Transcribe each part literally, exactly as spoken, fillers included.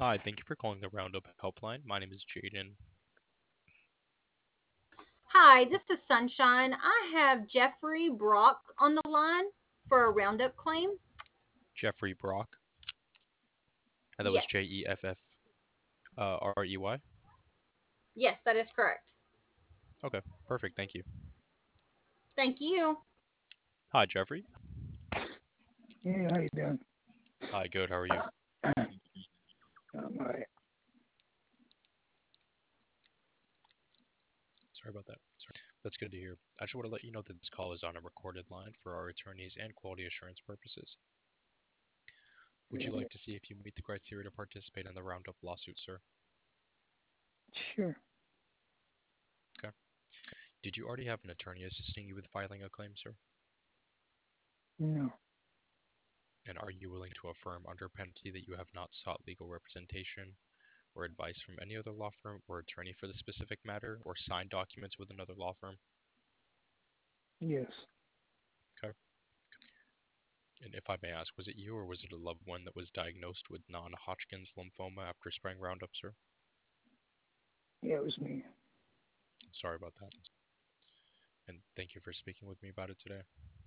Hi, thank you for calling the Roundup helpline. My name is Jaden. Hi, this is Sunshine. I have Jeffrey Brock on the line for a Roundup claim. Jeffrey Brock, and that was Yes. J E F F uh, R E Y. Yes, that is correct. Okay, perfect. Thank you. Thank you. Hi, Jeffrey. Yeah, how you doing? Hi, good. How are you? I'm all right. Sorry about that. Sorry. That's good to hear. I just want to let you know that this call is on a recorded line for our attorneys and quality assurance purposes. Would you Yeah, like to see if you meet the criteria to participate in the Roundup lawsuit, sir? sure. Okay. Did you already have an attorney assisting you with filing a claim, sir? No, And are you willing to affirm under penalty that you have not sought legal representation or advice from any other law firm or attorney for the specific matter, or signed documents with another law firm? yes. Okay. And if I may ask, was it you or was it a loved one that was diagnosed with non-Hodgkin's lymphoma after spraying Roundup, sir? Yeah, it was me. Sorry about that. And thank you for speaking with me about it today.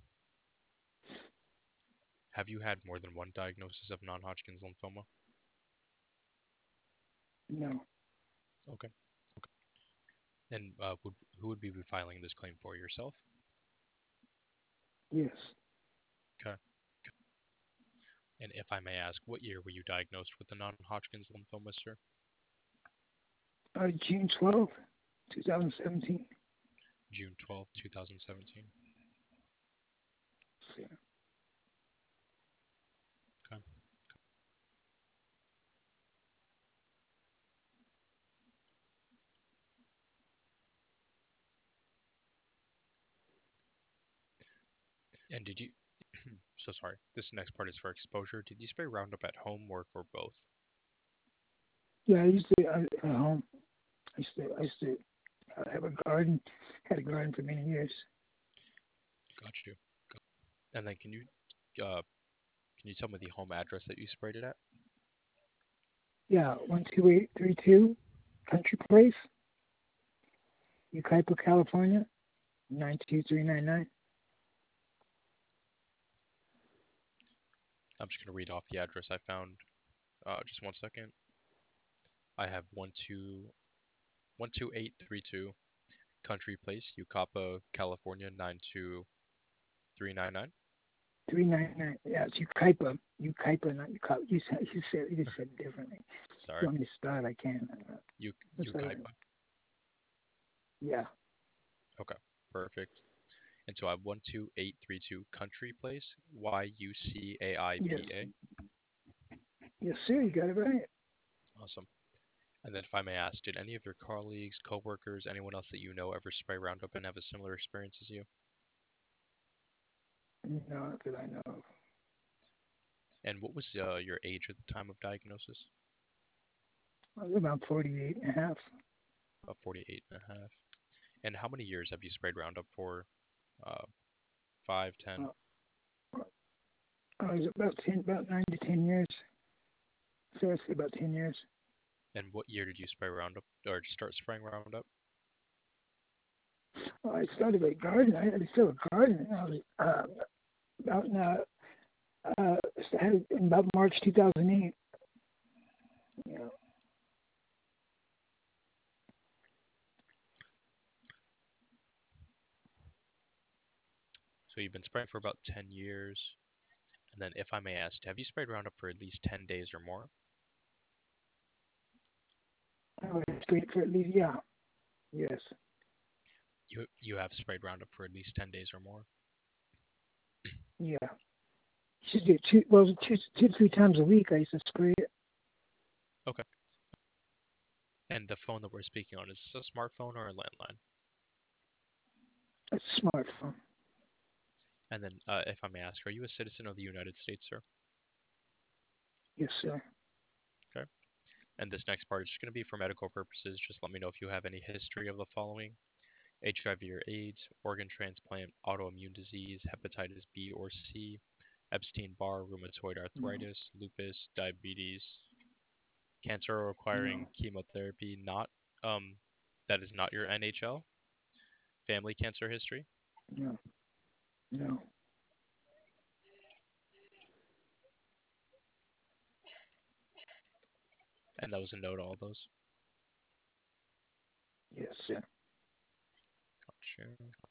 Have you had more than one diagnosis of non-Hodgkin's lymphoma? No, Okay. Okay. And uh, would, who would be filing this claim for, yourself? yes. Okay. And if I may ask, what year were you diagnosed with the non-Hodgkin's lymphoma, sir? Uh, June twelfth, twenty seventeen. June twelfth, two thousand seventeen. Yeah. Okay. And did you, so sorry, this next part is for exposure. Did you spray Roundup at home, work, or both? Yeah, I used to, I, at home, I used to, I used to uh, have a garden, had a garden for many years. Got you. And then can you, uh, can you tell me the home address that you sprayed it at? Yeah, one two eight three two Country Place, Yucaipa, California, nine two three nine nine. I'm just gonna read off the address I found. Uh, just one second. I have one two one two eight three two Country Place, Yucapa, California nine two three nine nine. three nine nine. Yeah, it's Yucaipa. Yucaipa, not Yucaipa. You said, you said, you just said it differently. If you Sorry, want me to start, I can. Uh, U That's all right. Yucaipa. Yeah, Okay, perfect. And so I have one two eight three two Country Place, Y U C A I yes. P A. Yes, sir, you got it right. Awesome. And then if I may ask, did any of your colleagues, coworkers, anyone else that you know ever spray Roundup and have a similar experience as you? Not that I know of. And what was uh, your age at the time of diagnosis? I was about forty-eight and a half. About forty-eight and a half. And how many years have you sprayed Roundup for? Uh, five, ten? Uh, I was about ten, about nine to ten years. So I say about ten years. And what year did you spray Roundup or start spraying Roundup? Well, I started a garden. I had still a garden. I was uh, about now. Uh, I had it in about March two thousand eight. Yeah. So you've been spraying for about ten years. And then if I may ask, have you sprayed Roundup for at least ten days or more? I was straight for at least yeah. Yes. You you have sprayed Roundup for at least ten days or more? Yeah. Should do two. Well, two, two, three times a week. I used to spray it. Okay. And the phone that we're speaking on, is this a smartphone or a landline? A smartphone. And then, uh, if I may ask, are you a citizen of the United States, sir? Yes, sir. Okay. And this next part is just going to be for medical purposes. Just let me know if you have any history of the following: H I V or AIDS, organ transplant, autoimmune disease, hepatitis B or C, Epstein-Barr, rheumatoid No. arthritis, lupus, diabetes, Cancer requiring chemotherapy, not um, that is not your N H L. Family cancer history. No. No. And that was a no to all those. Yes, sir. Gotcha.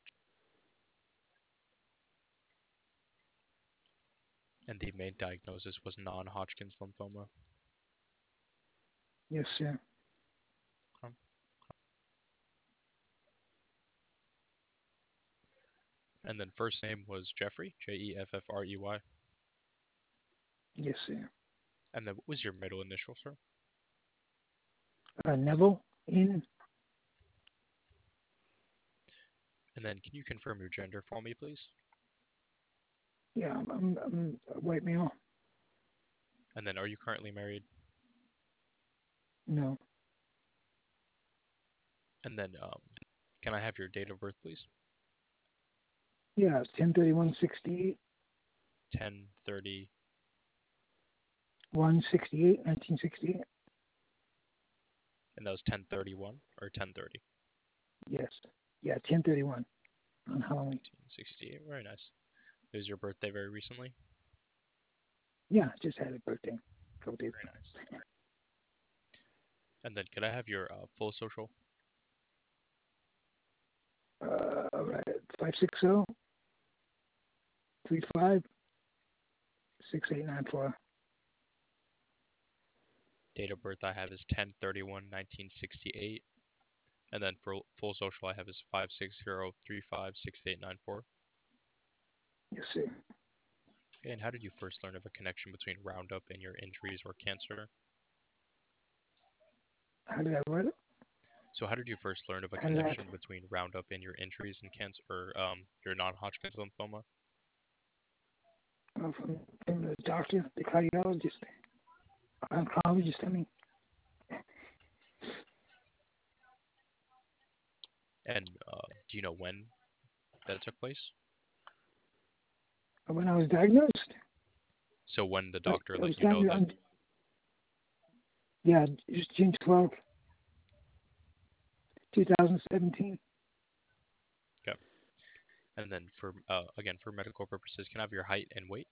And the main diagnosis was non-Hodgkin's lymphoma. Yes, sir. Okay. And then first name was Jeffrey, J E F F R E Y. Yes, sir. And then what was your middle initial, sir? Uh, Neville in. And then can you confirm your gender for me, please? Yeah, I'm, I'm, I'm a white male. And then are you currently married? No. And then um, can I have your date of birth, please? Yeah, it's ten thirty-one sixty-eight. ten thirty. one sixty-eight, nineteen sixty-eight. And that was ten thirty-one or ten thirty? Yes. Yeah, ten thirty-one on Halloween. nineteen sixty-eight. Very nice. It was your birthday very recently? Yeah, just had a birthday a couple days Very ago. nice. And then could I have your uh, full social? Uh, all right. five six zero, three five, six eight nine four. Date of birth I have is ten thirty-one nineteen sixty-eight. And then for full social I have is five six zero three five six eight nine four. Yes, sir. Okay, and how did you first learn of a connection between Roundup and your injuries or cancer? How did I write it? So how did you first learn of a How did I- connection between Roundup and your injuries and cancer, or um, your non-Hodgkin's lymphoma? Uh, from, from the doctor, the cardiologist, oncologist, I mean. And uh, do you know when that took place? When I was diagnosed. So when the I- doctor I let was you know that? diagnosed on- Yeah, it's June twelfth, twenty seventeen. Okay. And then for uh, again for medical purposes, can I have your height and weight?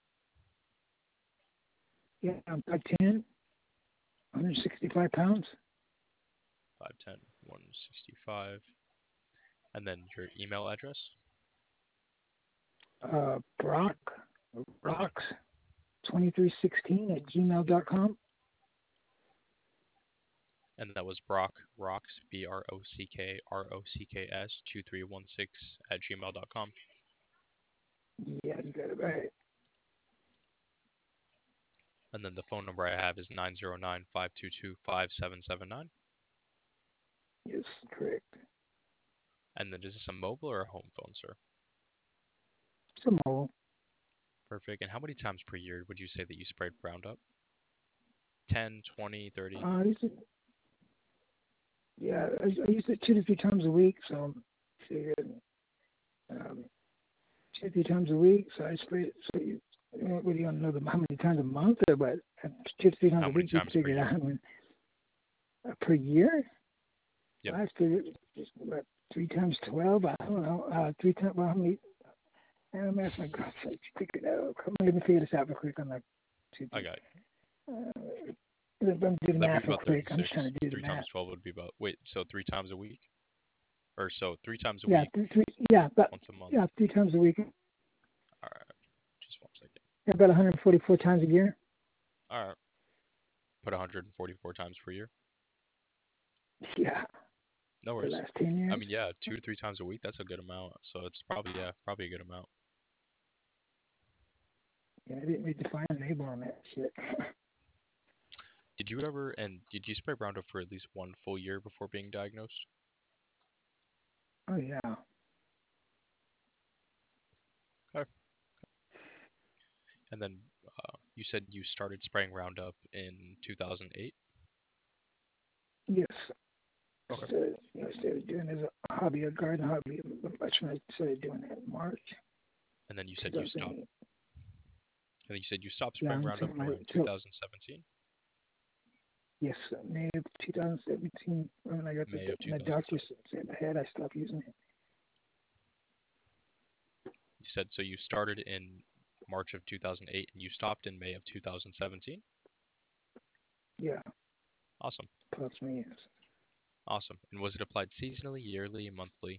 Yeah, I'm five ten, one hundred sixty-five pounds. five ten, one sixty-five. And then your email address? Uh, Brock, Rocks, twenty-three sixteen at gmail dot com. And that was Brock Rocks, B R O C K R O C K S two three one six at gmail dot com. Yeah, you got it right. And then the phone number I have is nine zero nine five two two five seven seven nine. Yes, correct. And then is this a mobile or a home phone, sir? Some more. Perfect. And how many times per year would you say that you sprayed Roundup? ten, twenty, thirty? Uh, I used it, yeah, I, I use it two to three times a week, so I figured um, two to three times a week, so I spray it. So you, what do you want to know the, how many times a month, or what? Uh, Two to three times How a many week, you times per figure it year? out. I mean, uh, per year? Yep. I figured just what, three times twelve. I don't know. Uh, three times. Well, how many? I'm asking my girlfriend. She figure it out. Come on, let me figure this out real quick on like two. I got Uh, let me do the That'd math be real about quick. I'm just thirty-six. trying to do the Three math. times twelve would be about, wait, so three times a week? Or so three times a Yeah, week, three, three, yeah, but once a month. yeah, three times a week. All right. Just one second. Yeah, about one hundred forty-four times a year. All right. Put one hundred forty-four times per year. Yeah, No the worries. last ten years. I mean, yeah, two to three times a week, that's a good amount. So it's probably, yeah, probably a good amount. Yeah, I didn't read the fine label on that shit. Did you ever, and did you spray Roundup for at least one full year before being diagnosed? Oh yeah. Okay. And then uh, you said you started spraying Roundup in two thousand eight? Yes. Okay. So, you know, I started doing it as a hobby, a garden hobby. Much when I started doing that in March. And then you said you stopped. two thousand eight. And then you said you stopped Yeah, spraying I'm Roundup saying my around till- two thousand seventeen? Yes, May of twenty seventeen, when I got the May of my doctor two thousand seven. said I had, I stopped using it. You said so you started in March of two thousand eight and you stopped in May of two thousand seventeen? Yeah, Awesome. approximately yes. Awesome. And was it applied seasonally, yearly, monthly?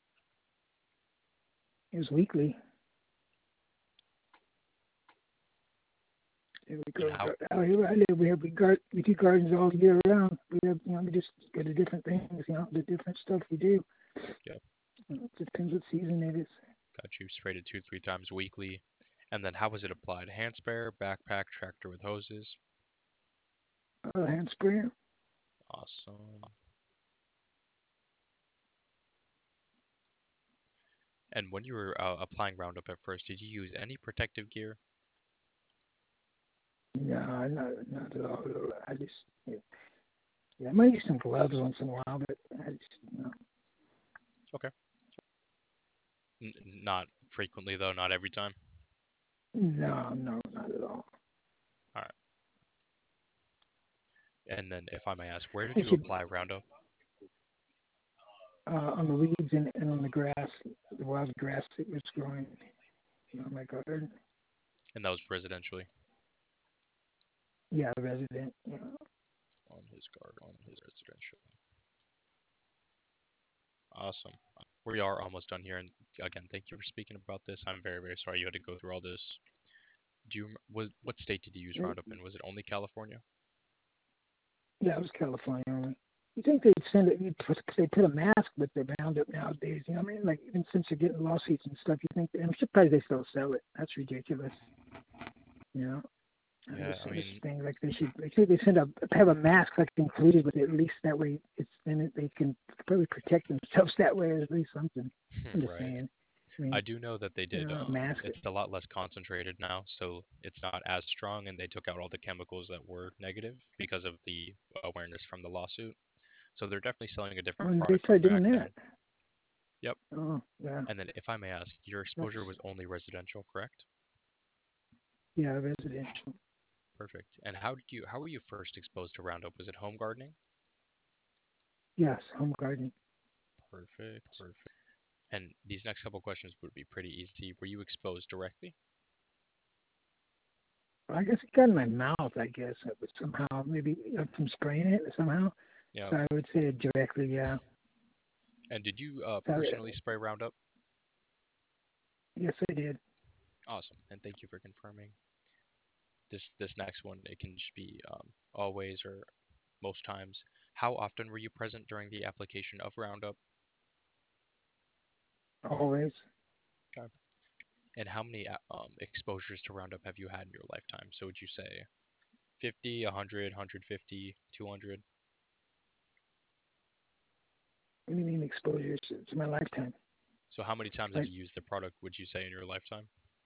It was weekly. Yeah, we And go how out here where I live. We have we, gar- we do gardens all year round. We have, you know, we just go to different things. You know, the different stuff we do. Yep. You know, it depends what season it is. got you sprayed it two, three times weekly? And then how was it applied? Hand sprayer, backpack, tractor with hoses? Uh, hand sprayer. Awesome. And when you were uh, applying Roundup at first, did you use any protective gear? No, not not at all. I just yeah, yeah, I might use some gloves once in a while, but I just no. Okay. N- not frequently though, not every time. No, no, not at all. All right. And then, if I may ask, where did I you should apply Roundup? uh, on the weeds and, and on the grass, the wild grass that was growing, you know, in my garden. And that was residentially Yeah, resident. You know. on his garden, on his residential. Awesome. We are almost done here, and again, thank you for speaking about this. I'm very, very sorry you had to go through all this. Do you rem- was what state did you use Roundup in? Was it only California? Yeah, it was California only. You think they'd send it? You'd put, they put a mask with the Roundup nowadays. You know what I mean? Like even since you're getting lawsuits and stuff, you think I'm surprised they still sell it. That's ridiculous. You know. I Yeah, just I this mean, thing like they should they should they send a have a mask like included with it at least that way it's then it, they can probably protect themselves that way or at least something. I'm just right. saying. I mean, I do know that they you did. know, a Um, mask. it's a lot less concentrated now, so it's not as strong, and they took out all the chemicals that were negative because of the awareness from the lawsuit. So they're definitely selling a different When they product from started back doing then. that. Yep. Oh yeah, And then, if I may ask, your that's exposure was only residential, correct? yeah residential. Perfect. And how did you? How were you first exposed to Roundup? Was it home gardening? Yes, home gardening. Perfect. Perfect. And these next couple questions would be pretty easy. Were you exposed directly? I guess it got in my mouth. I guess it was somehow maybe uh, from spraying it somehow. Yeah. So I would say directly, yeah. And did you uh, So, personally spray Roundup? yes, I did. Awesome. And thank you for confirming. This this next one, it can just be um, always or most times. How often were you present during the application of Roundup? Always. Okay. And how many uh, um, exposures to Roundup have you had in your lifetime? So would you say fifty, one hundred, one hundred fifty, two hundred? What do you mean exposure to, to my lifetime? So how many times have Like, you used the product, would you say, in your lifetime?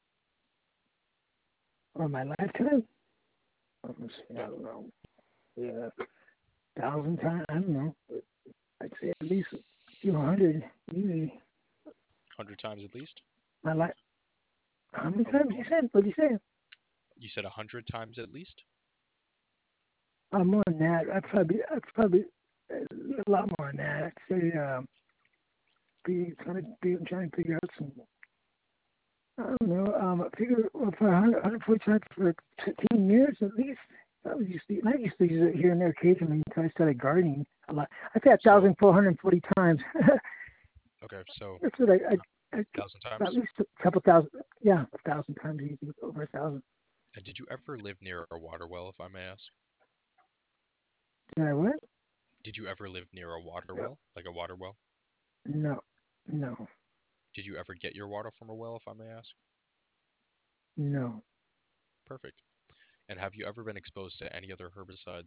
or my lifetime? Let me see, I Yep. don't know. Yeah, thousand times. I don't know. But I'd say at least a few hundred. Easy. one hundred times at least? My life. How many Oh, times you said? What did you say? you said one hundred times at least? Oh, more than that. I'd probably. I'd probably a lot more than that. I'd say. Um, be trying to be trying to figure out some. I don't know. Um, I figure well, for one hundred, one hundred forty times for fifteen years at least. I was used to. I used to use it here and there occasionally until I started gardening a lot. I say a So, thousand four hundred forty times. okay, so That's what I, I, I one thousand times? at least a couple thousand. Yeah, a thousand times easy, over a thousand. And did you ever live near a water well, if I may ask? Did I what? Did you ever live near a water No, well, like a water well? no, no, Did you ever get your water from a well, if I may ask? no. Perfect. And have you ever been exposed to any other herbicides?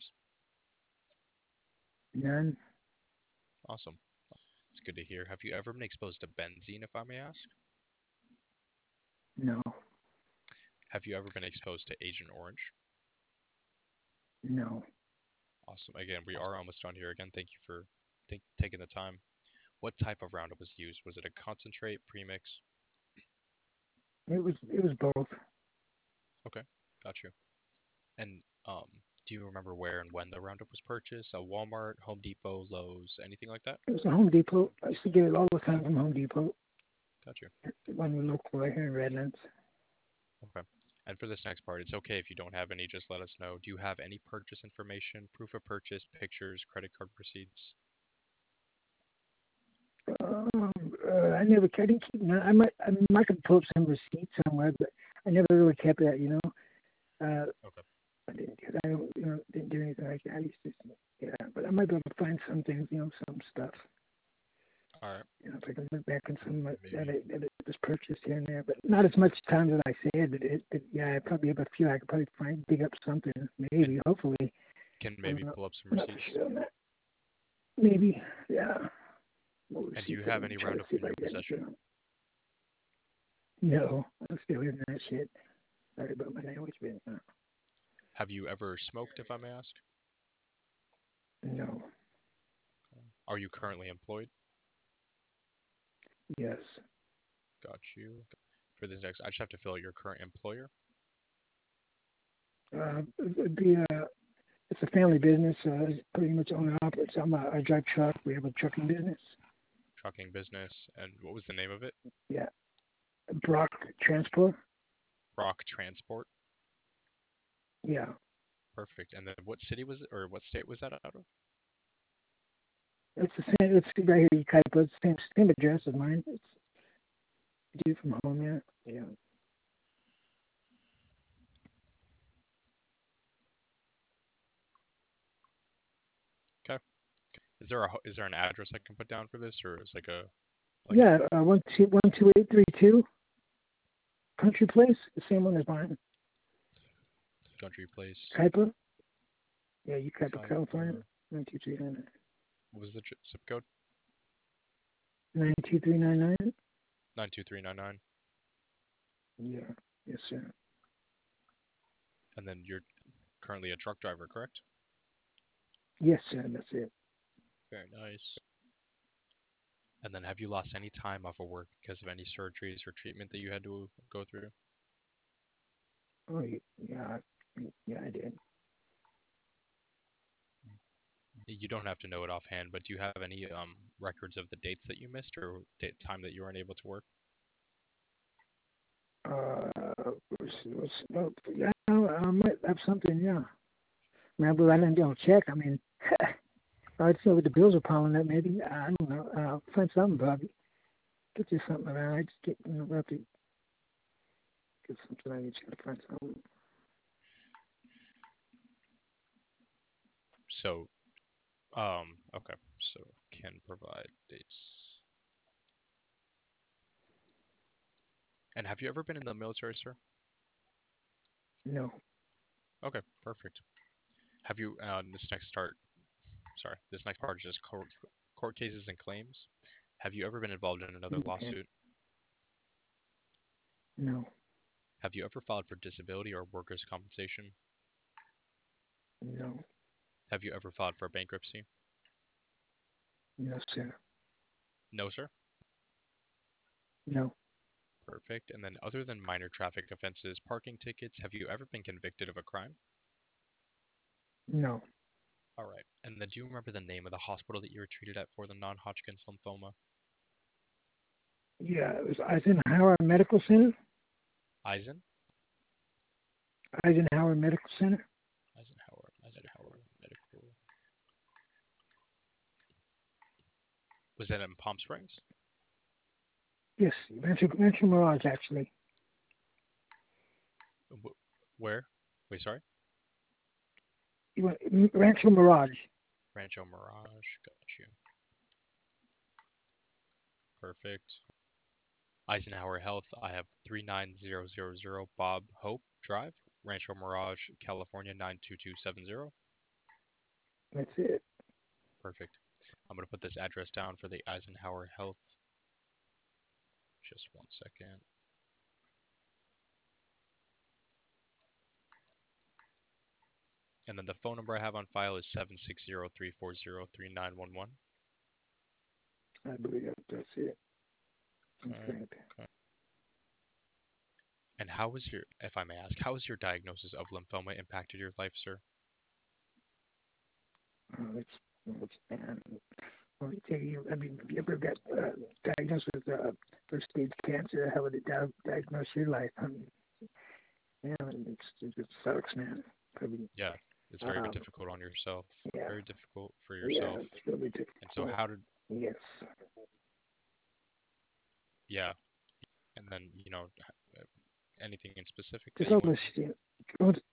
None. Awesome. It's good to hear. Have you ever been exposed to benzene, if I may ask? No, Have you ever been exposed to Agent Orange? no. Awesome. Again, we are almost done here. Again, thank you for think, taking the time. What type of Roundup was used? Was it a concentrate, premix? It was it was both. Okay, got you. And um, Do you remember where and when the Roundup was purchased? A Walmart, Home Depot, Lowe's, anything like that? It was a Home Depot. I used to get it all the time from Home Depot. Got you. One local right here in Redlands. Okay. And for this next part, it's okay if you don't have any, just let us know. Do you have any purchase information, proof of purchase, pictures, credit card receipts? Um, uh, I never, I didn't keep, I might, I might have pulled some receipts somewhere, but I never really kept that, you know. Uh, Okay. I didn't, cause I don't, you know, didn't do anything like that. I used to, yeah, but I might be able to find some things, you know, some stuff. All right. You know, if I can look back on some that, Maybe. that, it, that it was purchased here and there, but not as much time as I said. But it, it, yeah, I probably have a few. I could probably find, dig up something, maybe, hopefully. Can I'm maybe not, pull up some I'm not for receipts. sure on that. Maybe, yeah. What And do you receipts? have I'm any trying to Roundup see in if I your can get possession? anything. No, I'm still hearing that shit. Sorry about my language, but uh, Have you ever smoked, if I may ask? no, Are you currently employed? yes. Got you. For this next, I just have to fill out your current employer. Uh, it'd be a, it's a family business. Uh, it's pretty much owner operates. I'm a, I drive truck. We have a trucking business. Trucking business, and what was the name of it? Yeah, Brock Transport. Brock Transport. Yeah, Perfect. And then what city was it, or what state was that out of? it's the same. It's right here. You kind of put the same same address as mine. It's due from home. Yeah, yeah. Okay. Is there a ho- is there an address I can put down for this, or is like a like Yeah, uh, one two one two eight three two Country Place, the same one as mine. country place? Kuiper. Yeah, you Kuiper, Type, California. uh, Nine two three nine what was the ch- zip code? nine. Nine two three nine nine. Nine two three nine nine. Yeah. Yes, sir. And then you're currently a truck driver, correct? Yes, sir. That's it. Very nice. And then have you lost any time off of work because of any surgeries or treatment that you had to go through? Oh, y- yeah. I- Yeah, I did. You don't have to know it offhand, but do you have any um records of the dates that you missed or date time that you weren't able to work? Uh, what's, what's, oh, yeah, I might have something. Yeah. Remember, I didn't go check. I mean, I'd say what the bills are piling up. Maybe I don't know. I'll find something, Bobby. Get you something around. I just get you know, roughly get something. I just gotta find something. So, um, okay, so can provide dates. And have you ever been in the military, sir? No, Okay, perfect. Have you, uh, this next start, sorry, this next part is just court, court cases and claims. Have you ever been involved in another okay, lawsuit? no, Have you ever filed for disability or workers' compensation? no, Have you ever filed for bankruptcy? no, sir. No, sir. No, Perfect. And then other than minor traffic offenses, parking tickets, have you ever been convicted of a crime? no. All right. And then do you remember the name of the hospital that you were treated at for the non-Hodgkin's lymphoma? Yeah, it was Eisenhower Medical Center. Eisen? Eisenhower Medical Center. Eisenhower. Eisenhower Medical. Was that in Palm Springs? Yes, Rancho, Rancho Mirage, actually. Wh- Where? Wait, sorry? You want, Rancho Mirage. Rancho Mirage. Got you. Perfect. Eisenhower Health. I have three nine zero zero zero Bob Hope Drive, Rancho Mirage, California nine two two seven zero. That's it. Perfect. I'm going to put this address down for the Eisenhower Health. Just one second. And then the phone number I have on file is seven six zero three four zero three nine one one. I believe that, that's it. Okay. Okay. Okay. And how was your, if I may ask, how has your diagnosis of lymphoma impacted your life, sir? know, it's, it's man. Well, you take you. I mean, if you ever got uh, diagnosed with uh, first stage cancer, how would it di- diagnose your life? I mean, yeah, it's, it, it sucks, man. Probably, Yeah, it's very um, difficult on yourself. yeah, Very difficult for yeah, yourself. it's really And so difficult. how did Yes. yeah, and then you know h- uh, anything in specific that Just you all want this shit. Go to-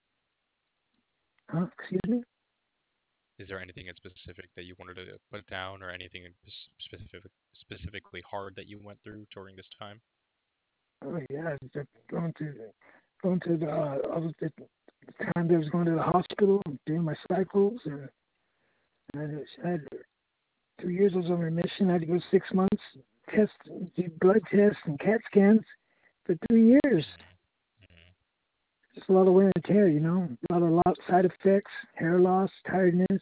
Huh? Excuse me? is there anything in specific that you wanted to put down or anything in pes- specific specifically hard that you went through during this time? Oh yeah, just going to going to the uh, I was at the time that I was going to the hospital doing my cycles, and I just had two years I was on remission. I had to go six months, test, do blood tests and CAT scans for three years. Hmm. Just a lot of wear and tear, you know, a lot of lot side effects, hair loss, tiredness,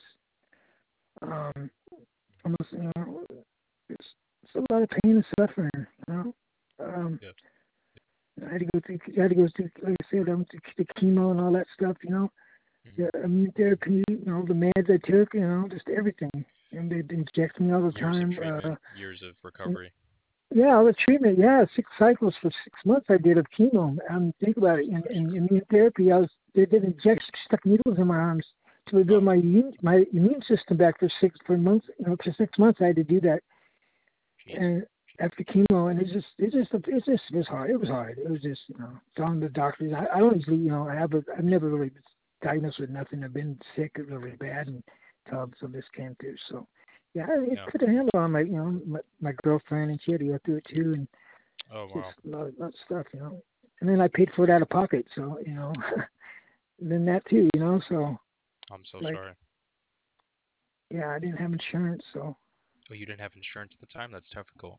um, almost, you know, it's, it's a lot of pain and suffering, you know. Um, Yeah. I had to go through, I had to go through, like I said, I went through the chemo and all that stuff, you know. Hmm. The immune therapy, you know, the meds I took, you know, just everything. And they'd inject me all the Years of time. treatment, Uh, years of recovery. yeah, all the treatment. Yeah, six cycles for six months I did of chemo. Um, think about it. In, in immune therapy, I was they did inject stuck needles in my arms to rebuild Oh, my immune my immune system back for six for months. You know, for six months I had to do that. jeez. And after chemo, and it just it just it just it was hard. It was hard. It was just you know telling the doctors. I, I don't usually you know I have a, I've never really been diagnosed with nothing. I've been sick really bad until so this came through. So yeah, it Yeah. put a handle on my you know my, my girlfriend, and she had to go through it too. And Oh just wow. a lot, of, lot of stuff, you know. And then I paid for it out of pocket, so you know. then that too, you know. So I'm so like, sorry. yeah, I didn't have insurance, so Oh, you didn't have insurance at the time? That's difficult.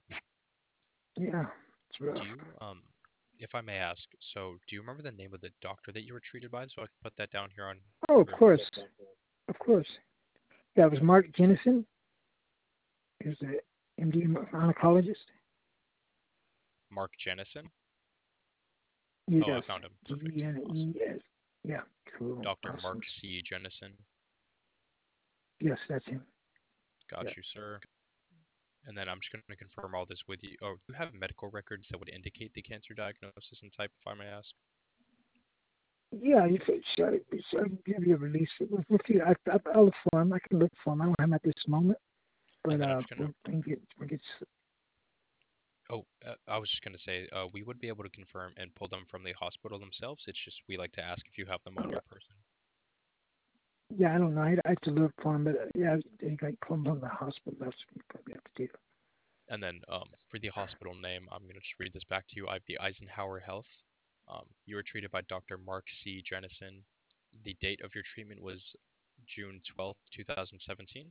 yeah, it's Do rough. you um if I may ask, so do you remember the name of the doctor that you were treated by so I can put that down here on Oh, of your course, of course. Yeah, it was Mark Jennison. He was an M D oncologist. Mark Jennison? Oh, I Yes, found him. G Perfect. N Awesome. E S. Yeah, cool, doctor Mark awesome. C. Jennison. Yes, that's him. Got Yeah, you, sir. And then I'm just going to confirm all this with you. Oh, do you have medical records that would indicate the cancer diagnosis and type, if I may ask? yeah. You should, should, should give you a release. We'll, we'll see. I, I, I'll look for him. I can look for him. I don't have him at this moment, And but then I'm uh, just going to we'll, we can get, we'll get. Oh, uh, I was just gonna say, uh, we would be able to confirm and pull them from the hospital themselves. It's just we like to ask if you have them on Uh, your person. Yeah, I don't know. I, I have to look for him, but uh, yeah, they got come from the hospital. That's what you probably have to do. And then um, for the hospital name, I'm gonna just read this back to you. I have the Eisenhower Health. Um, you were treated by doctor Mark C. Jennison. The date of your treatment was June twelfth, two thousand seventeen.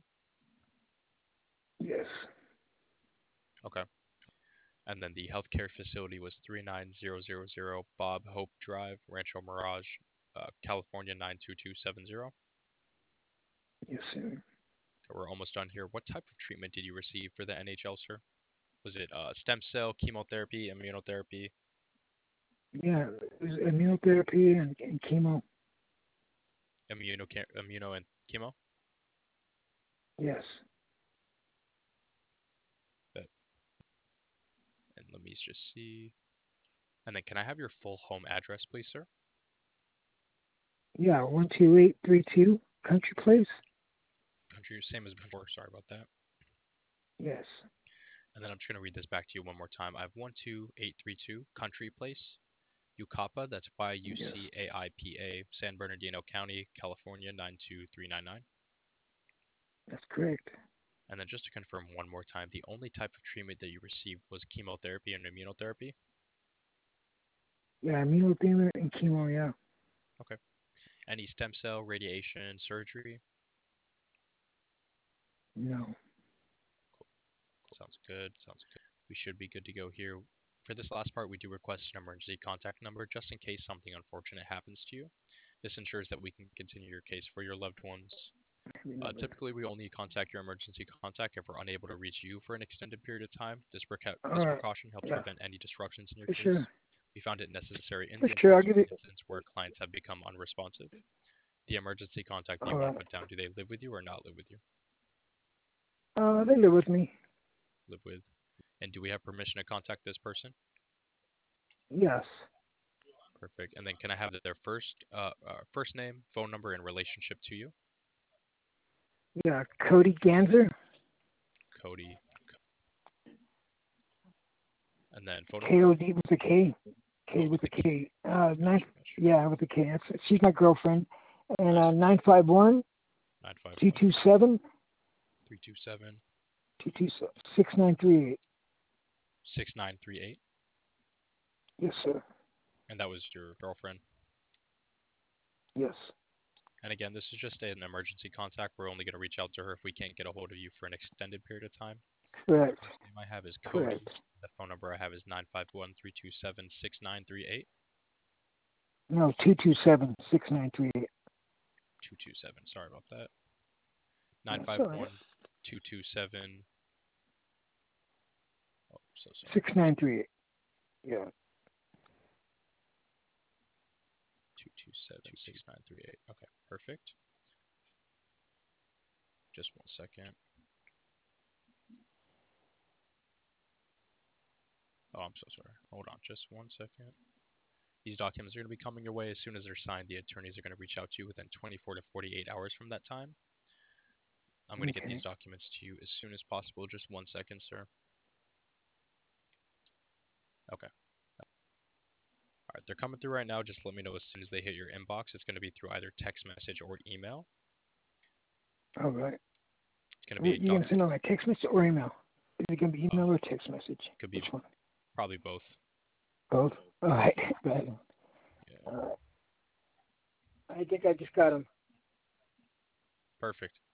Yes, Okay. And then the healthcare facility was three nine zero zero zero Bob Hope Drive, Rancho Mirage, uh, California nine two two seven zero. yes, sir. So we're almost done here. What type of treatment did you receive for the N H L, sir? Was it uh, stem cell, chemotherapy, immunotherapy, Yeah, it was immunotherapy and, and chemo. immuno, immuno and chemo? Yes, But, and let me just see. And then can I have your full home address, please, sir? yeah, one two eight three two Country Place. Country, same as before. Sorry about that. Yes, And then I'm just going to read this back to you one more time. I have one two eight three two Country Place, Yucapa. That's Y U yes, C A I P A, San Bernardino County, California nine two three nine nine. that's correct. And then just to confirm one more time, the only type of treatment that you received was chemotherapy and immunotherapy? Yeah, immunotherapy and chemo. Yeah, Okay. Any stem cell, radiation, surgery? no. Sounds good. Sounds good. We should be good to go here. For this last part, we do request an emergency contact number just in case something unfortunate happens to you. This ensures that we can continue your case for your loved ones. Uh, typically, we only contact your emergency contact if we're unable to reach you for an extended period of time. This, preca- All this right. precaution helps Yeah, prevent any disruptions in your for case. sure. We found it necessary in For the sure. I'll unfortunate give you. instance where clients have become unresponsive. The emergency contact that you All want to right. put down, do they live with you or not live with you? Uh, they live with me. Live with. And do we have permission to contact this person? Yes. Perfect. And then can I have their first uh, uh first name, phone number, and relationship to you? Yeah. Cody Ganser. Cody. And then phone K number? O D with a K. K Oh, with with a the K. K. Uh, Gotcha, nine. gotcha. Yeah, with a K. That's, she's my girlfriend. And Nice. uh, nine five one Nine five two one two seven three two seven two two six nine three eight. six nine three eight. Yes, sir. And that was your girlfriend. Yes. And again, this is just an emergency contact. We're only going to reach out to her if we can't get a hold of you for an extended period of time. Correct. First name I have is Cody. Correct. The phone number I have is nine five one three two seven six nine three eight. No, two two seven six nine three eight. two two seven. Sorry about that. That's all right. nine five one two two seven. Oh, so sorry. Six nine three eight. Yeah. two two seven six nine three eight. Okay, perfect. Just one second. Oh, I'm so sorry. Hold on just one second. These documents are going to be coming your way as soon as they're signed. The attorneys are going to reach out to you within twenty-four to forty-eight hours from that time. I'm going to get Okay. these documents to you as soon as possible. Just one second, sir. Okay. All right, they're coming through right now. Just let me know as soon as they hit your inbox. It's going to be through either text message or email. All right. It's going to be a You doc. gonna send on my text message or email? Is it gonna be Uh, email or text message? could be Which one? probably both. Both. All right. Got him. Yeah. All right. I think I just got him. Perfect.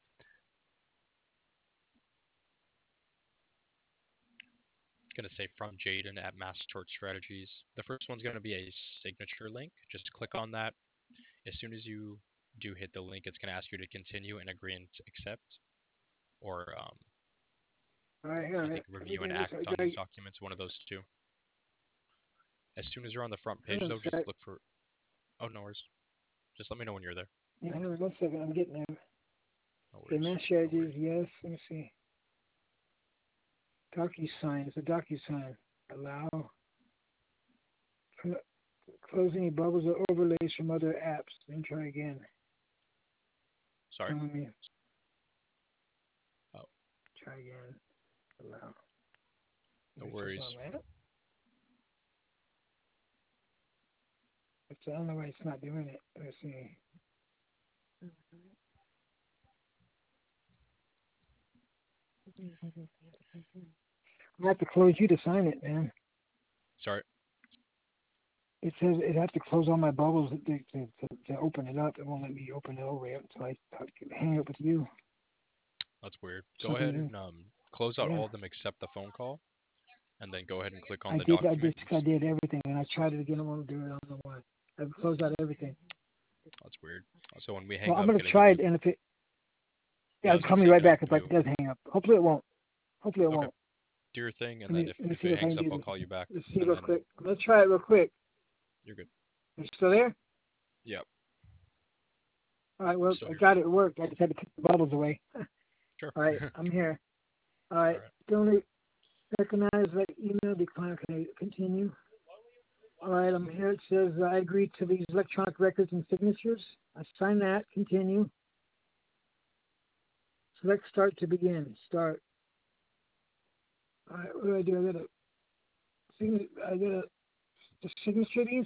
It's going to say from Jaden at Mass Tort Strategies. The first one's going to be a signature link. Just click on that. As soon as you do hit the link, it's going to ask you to continue and agree and accept, or um, All right. All I right. think review and act on these documents. One of those two. As soon as you're on the front page, though, just look for. Oh, no worries. Just let me know when you're there. Yeah, hang on one second. I'm getting there. No The worries. mass No worries. strategies, yes. Let me see. DocuSign. It's a DocuSign. Allow. Cl- Close any bubbles or overlays from other apps. Then try again. Sorry. Telling me. Oh, Try again. Allow. no This is worries. on that. It's, I don't know why it's not doing it. Let's see. I have to close you to sign it, man. Sorry. It says it has to close all my bubbles to, to, to, to open it up. It won't let me open it all the way up until I talk, hang up with you. That's weird. Go Something ahead new. and um, close out Yeah. all of them except the phone call, and then go ahead and click on I the did. I did. documents. I did everything, and I tried it again. I won't do it. I don't know why. I've closed out everything. That's weird. So when we hang Well, I'm up, gonna can I give try you? it, and if it, Yeah, I yeah, was call gonna me say, right can I back if give you? it does hang up. Hopefully it won't. Hopefully it Okay. won't. Do your thing, and Let then me if let me if see it if I hangs can up, do I'll this. call you back, Let's see and real then quick. Let's try it real quick. you're good. You still there? Yep. All right. Well, Still I here. got it. It worked. I just had to take the bubbles away. Sure. All right. I'm here. All All right. right. Don't recognize that email decline. Can I continue? All right, I'm here. It says uh, I agree to these electronic records and signatures. I sign that. Continue. Select start to begin. Start. All right, what do I do? I gotta, sign- I gotta just signature these.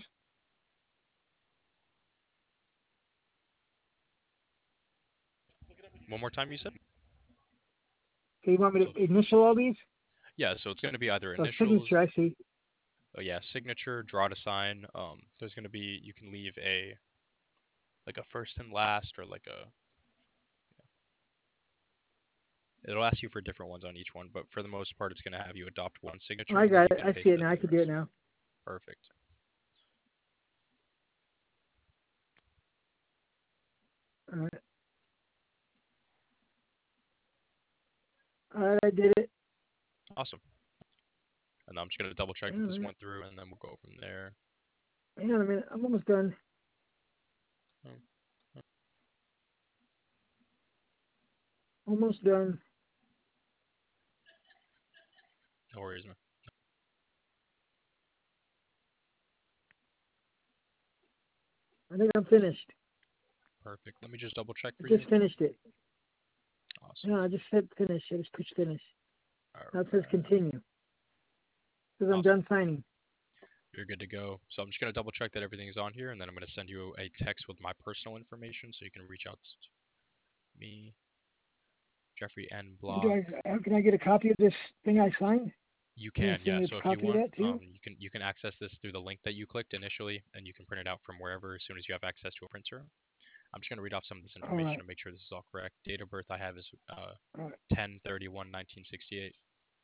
One more time, you said? Okay, you want me So to initial all these? yeah, so it's gonna be either So initials. signature, I see. Oh yeah, signature, draw to sign. Um, there's gonna be you can leave a like a first and last, or like a. It'll ask you for different ones on each one, but for the most part, it's gonna have you adopt one Oh, signature, I and then got you it. can I paste see it in now. I the can do it rest. now. Perfect. All right. All right, I did it. Awesome. And I'm just gonna double check Hang that on a this minute. went through, and then we'll go from there. Hang on a minute. I'm almost done. Hmm. Almost done. No worries, man. I think I'm finished. Perfect. Let me just double check I for you. just finished it. Awesome. No, I just hit finish. I just pushed finish. All Now it says right. continue. It says I'm Awesome. done signing. You're good to go. So I'm just gonna double check that everything's on here, and then I'm gonna send you a text with my personal information, so you can reach out to me, Jeffrey N. Do Block. I, how can I get a copy of this thing I signed? You Can you can, send yeah. me So a if you copy of want, that too? um, you can you can access this through the link that you clicked initially, and you can print it out from wherever as soon as you have access to a printer. I'm just gonna read off some of this All information right. to make sure this is all correct. Date of birth I have is uh, All right. ten thirty-one nineteen sixty-eight,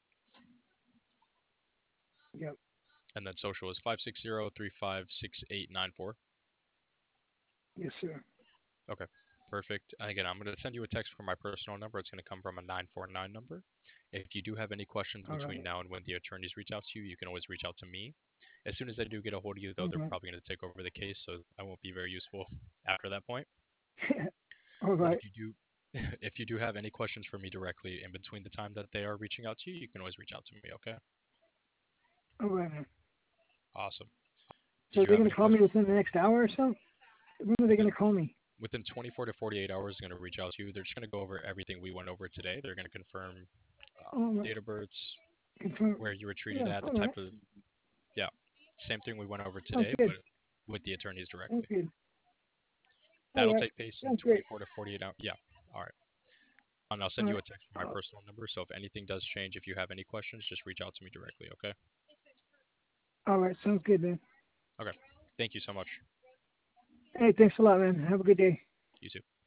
Yep. and then social is five six zero three five six eight nine four. Yes, sir. Okay, perfect. And again, I'm going to send you a text from my personal number. It's going to come from a nine four nine number. If you do have any questions All between right. now and when the attorneys reach out to you, you can always reach out to me. As soon as they do get a hold of you, though, they're Okay. probably going to take over the case, so I won't be very useful after that point. All But right. if you do, if you do have any questions for me directly in between the time that they are reaching out to you, you can always reach out to me. Okay? All right, man. Awesome. So Did you they're have gonna any call me questions? within the next hour or so? When are they Within gonna call me? within twenty-four to forty-eight hours, they're going to reach out to you. They're just going to go over everything we went over today. They're going to confirm um, All right. date of births, Confirm. where you were treated Yeah. at, the All right. type of, yeah, same thing we went over Sounds today, good. but with the attorneys Sounds directly. good. All That'll right. take place in Sounds great. twenty-four to forty-eight hours. Yeah, all right. And I'll All send you right. a text from my Uh, personal number, so if anything does change, if you have any questions, just reach out to me directly, okay? all right. Sounds good, man. Okay. Thank you so much. Hey, thanks a lot, man. Have a good day. You too.